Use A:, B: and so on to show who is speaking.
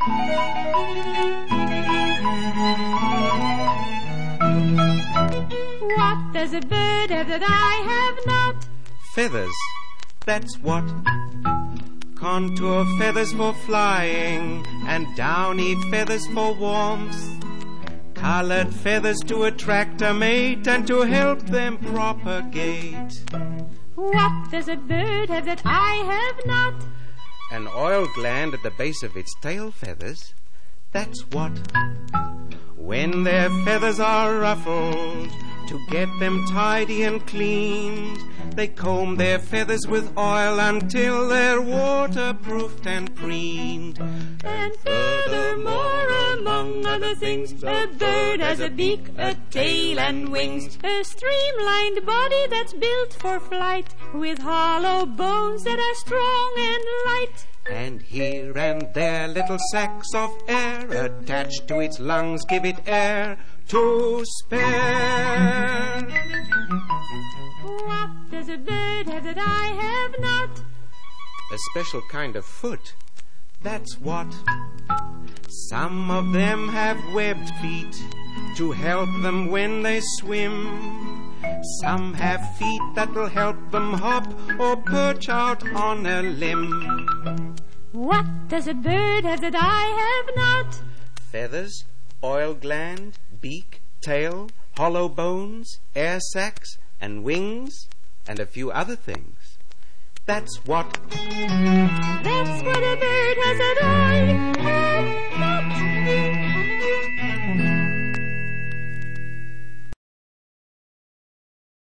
A: What does a bird have that I have not?
B: Feathers, that's what. Contour feathers for flying and downy feathers for warmth. Colored feathers to attract a mate and to help them propagate.
A: What does a bird have that I have not?
B: An oil gland at the base of its tail feathers, that's what. When their feathers are ruffled, to get them tidy and cleaned, they comb their feathers with oil until they're waterproofed and preened.
A: And furthermore, among other things, a bird has a beak, a tail and wings, a streamlined body that's built for flight, with hollow bones that are strong and light.
B: And here and there little sacs of air attached to its lungs give it air to spare.
A: What does a bird have that I have not?
B: A special kind of foot, that's what. Some of them have webbed feet to help them when they swim. Some have feet that will help them hop or perch out on a limb.
A: What does a bird have that I have not?
B: Feathers, oil gland, beak, tail, hollow bones, air sacs, and wings, and a few other things. That's what.
A: That's what a bird has that I have.